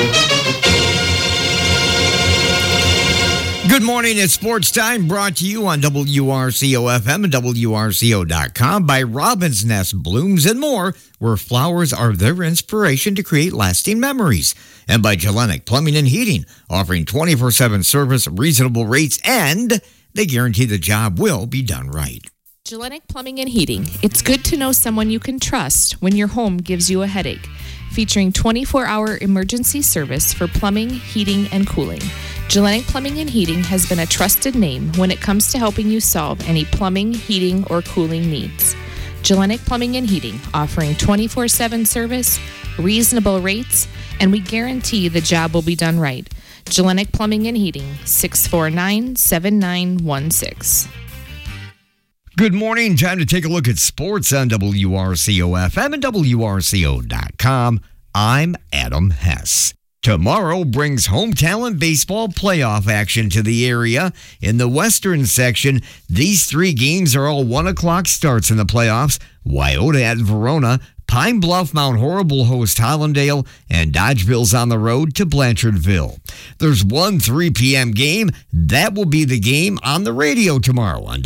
Good morning, it's Sports Time, brought to you on WRCO-FM and WRCO.com by Robin's Nest Blooms and More, where flowers are their inspiration to create lasting memories. And by Gellenic Plumbing and Heating, offering 24/7 service, reasonable rates, and they guarantee the job will be done right. Gellenic Plumbing and Heating. It's good to know someone you can trust when your home gives you a headache. Featuring 24-hour emergency service for plumbing, heating, and cooling. Gellenic Plumbing and Heating has been a trusted name when it comes to helping you solve any plumbing, heating, or cooling needs. Gellenic Plumbing and Heating, offering 24/7 service, reasonable rates, and we guarantee the job will be done right. Gellenic Plumbing and Heating, 649-7916. Good morning. Time to take a look at sports on WRCO-FM and WRCO.com. I'm Adam Hess. Tomorrow brings home talent baseball playoff action to the area. In the Western section, these three games are all 1 o'clock starts in the playoffs. Wyoda at Verona, Pine Bluff, Mount Horrible host Hollandale, and Dodgeville's on the road to Blanchardville. There's one 3 p.m. game. That will be the game on the radio tomorrow on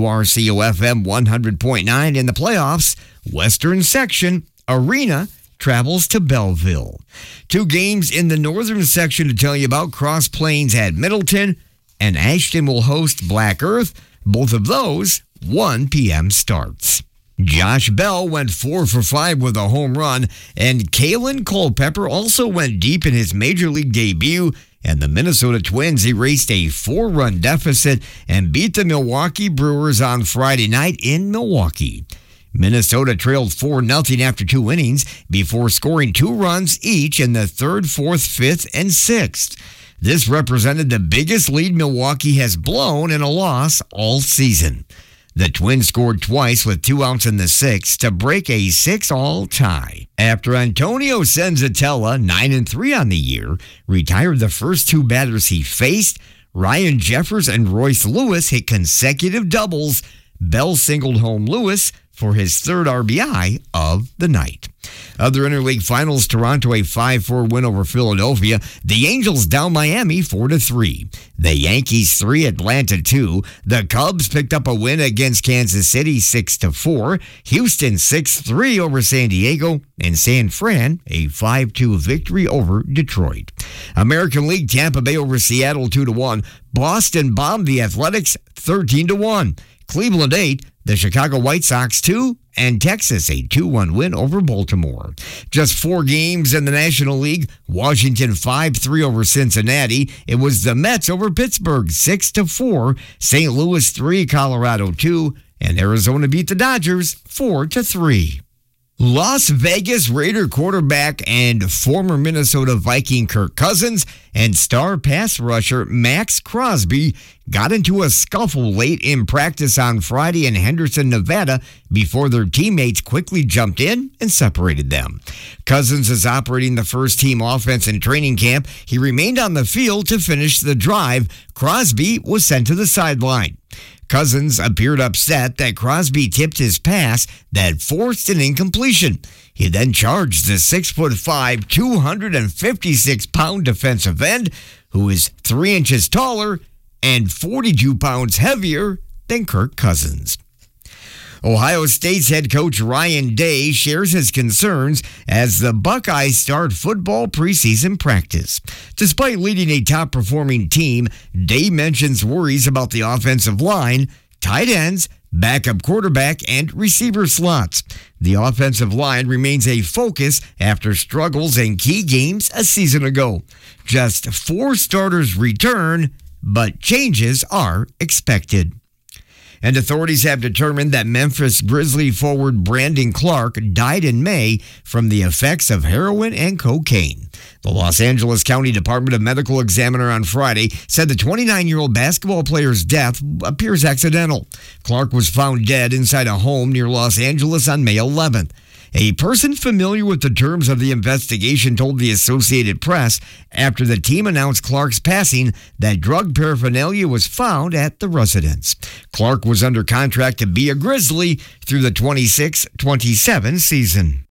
WRCO-FM 100.9 in the playoffs. Western section, Arena travels to Belleville. 2 games in the northern section to tell you about. Cross Plains at Middleton, and Ashton will host Black Earth. Both of those 1 p.m. starts. Josh Bell went 4 for 5 with a home run, and Kalen Culpepper also went deep in his Major League debut, and the Minnesota Twins erased a 4-run deficit and beat the Milwaukee Brewers on Friday night in Milwaukee. Minnesota trailed 4-0 after 2 innings before scoring 2 runs each in the 3rd, 4th, 5th, and 6th. This represented the biggest lead Milwaukee has blown in a loss all season. The Twins scored twice with 2 outs in the 6th to break a 6-all tie. After Antonio Senzatella, 9-3 on the year, retired the first 2 batters he faced, Ryan Jeffers and Royce Lewis hit consecutive doubles. Bell singled home Lewis for his 3rd RBI of the night. Other interleague finals, Toronto a 5-4 win over Philadelphia. The Angels down Miami 4-3. The Yankees 3, Atlanta 2. The Cubs picked up a win against Kansas City 6-4. Houston 6-3 over San Diego. And San Fran a 5-2 victory over Detroit. American League, Tampa Bay over Seattle 2-1. Boston bombed the Athletics 13-1. Cleveland 8, the Chicago White Sox 2, and Texas a 2-1 win over Baltimore. Just 4 games in the National League. Washington 5-3 over Cincinnati. It was the Mets over Pittsburgh 6-4. St. Louis 3, Colorado 2, and Arizona beat the Dodgers 4-3. Las Vegas Raider quarterback and former Minnesota Viking Kirk Cousins and star pass rusher Max Crosby got into a scuffle late in practice on Friday in Henderson, Nevada, before their teammates quickly jumped in and separated them. Cousins is operating the first-team offense in training camp. He remained on the field to finish the drive. Crosby was sent to the sideline. Cousins appeared upset that Crosby tipped his pass that forced an incompletion. He then charged the 6'5", 256-pound defensive end, who is 3 inches taller and 42 pounds heavier than Kirk Cousins. Ohio State's head coach Ryan Day shares his concerns as the Buckeyes start football preseason practice. Despite leading a top-performing team, Day mentions worries about the offensive line, tight ends, backup quarterback, and receiver slots. The offensive line remains a focus after struggles in key games a season ago. Just 4 starters return, but changes are expected. And authorities have determined that Memphis Grizzly forward Brandon Clark died in May from the effects of heroin and cocaine. The Los Angeles County Department of Medical Examiner on Friday said the 29-year-old basketball player's death appears accidental. Clark was found dead inside a home near Los Angeles on May 11th. A person familiar with the terms of the investigation told the Associated Press after the team announced Clark's passing that drug paraphernalia was found at the residence. Clark was under contract to be a Grizzly through the 26-27 season.